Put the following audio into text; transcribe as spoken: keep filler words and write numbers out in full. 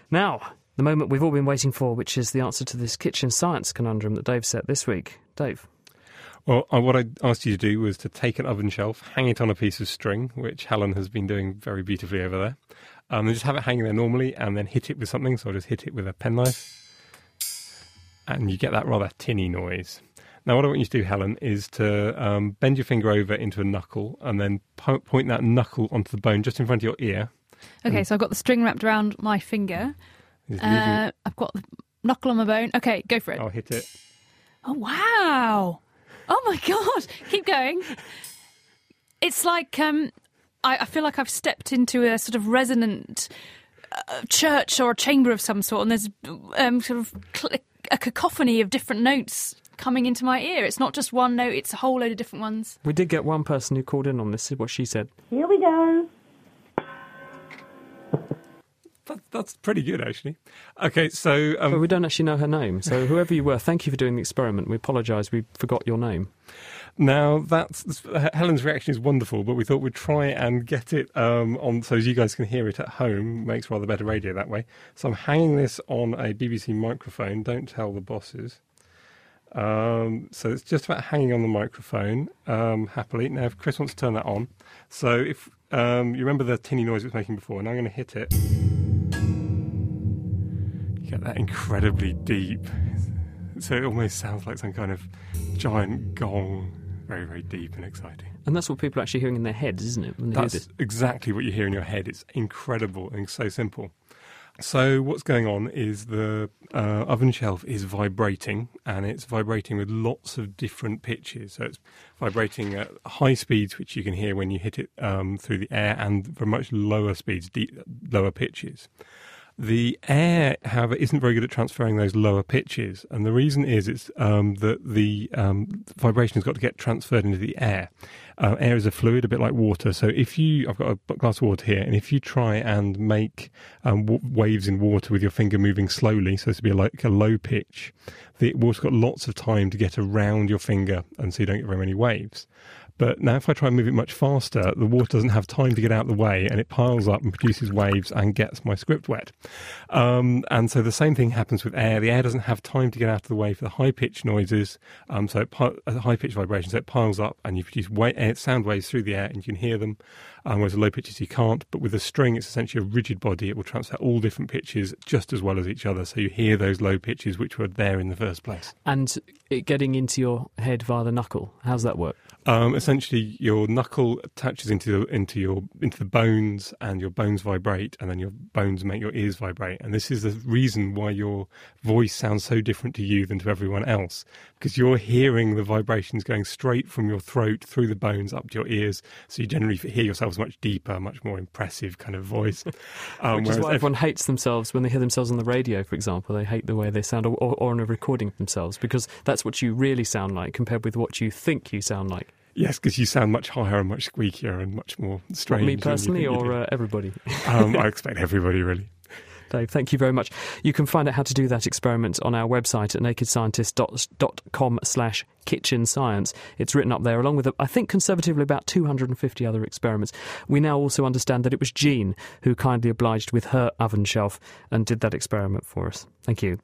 Now, the moment we've all been waiting for, which is the answer to this kitchen science conundrum that Dave set this week. Dave? Well, uh, what I asked you to do was to take an oven shelf, hang it on a piece of string, which Helen has been doing very beautifully over there, um, and just have it hanging there normally, and then hit it with something. So I'll just hit it with a penknife, and you get that rather tinny noise. Now, what I want you to do, Helen, is to um, bend your finger over into a knuckle, and then po- point that knuckle onto the bone just in front of your ear. Okay, and so I've got the string wrapped around my finger. Uh, I've got the knuckle on my bone. Okay, go for it. I'll hit it. Oh, wow. Oh, my God. Keep going. It's like, um, I, I feel like I've stepped into a sort of resonant uh, church or a chamber of some sort, and there's um, sort of cl- a cacophony of different notes coming into my ear. It's not just one note, it's a whole load of different ones. We did get one person who called in on this, is what she said. Here we go. That, that's pretty good, actually. Okay, so... Um, but we don't actually know her name, so whoever you were, thank you for doing the experiment. We apologise, we forgot your name. Now, that's Helen's reaction is wonderful, but we thought we'd try and get it um, on so as you guys can hear it at home. Makes rather better radio that way. So I'm hanging this on a B B C microphone. Don't tell the bosses. Um, so it's just about hanging on the microphone, um, happily. Now, if Chris wants to turn that on. So if um, you remember the tinny noise it was making before, now I'm going to hit it. You get that incredibly deep. So it almost sounds like some kind of giant gong. Very, very deep and exciting. And that's what people are actually hearing in their heads, isn't it? When they That's hear this? exactly what you hear in your head. It's incredible and so simple. So what's going on is the uh, oven shelf is vibrating, and it's vibrating with lots of different pitches. So it's vibrating at high speeds, which you can hear when you hit it um, through the air, and for much lower speeds, deep, lower pitches. The air, however, isn't very good at transferring those lower pitches, and the reason is it's um, that the um, vibration has got to get transferred into the air. Uh, air is a fluid, a bit like water. So if you, I've got a glass of water here, and if you try and make um, w- waves in water with your finger moving slowly, so to be like a low pitch, the water's got lots of time to get around your finger, and so you don't get very many waves. But now if I try and move it much faster, the water doesn't have time to get out of the way, and it piles up and produces waves and gets my script wet. Um, and so the same thing happens with air. The air doesn't have time to get out of the way for the high-pitched noises, um, so it pi- a high-pitched vibration, so it piles up and you produce wa- air, sound waves through the air and you can hear them, um, whereas the low pitches you can't. But with a string, it's essentially a rigid body. It will transfer all different pitches just as well as each other, so you hear those low pitches which were there in the first place. And it getting into your head via the knuckle, how's that work? Um, essentially, your knuckle attaches into the, into your into the bones, and your bones vibrate, and then your bones make your ears vibrate. And this is the reason why your voice sounds so different to you than to everyone else, because you're hearing the vibrations going straight from your throat through the bones up to your ears. So you generally hear yourselves much deeper, much more impressive kind of voice. Um, Which is why ev- everyone hates themselves when they hear themselves on the radio, for example. They hate the way they sound, or, or on a recording of themselves, because that's what you really sound like compared with what you think you sound like. Yes, because you sound much higher and much squeakier and much more strange. What, me personally, than you think you or do. uh, everybody? um, I expect everybody, really. Dave, thank you very much. You can find out how to do that experiment on our website at nakedscientist dot com slash kitchen science. It's written up there, along with, I think, conservatively about two hundred fifty other experiments. We now also understand that it was Jean who kindly obliged with her oven shelf and did that experiment for us. Thank you.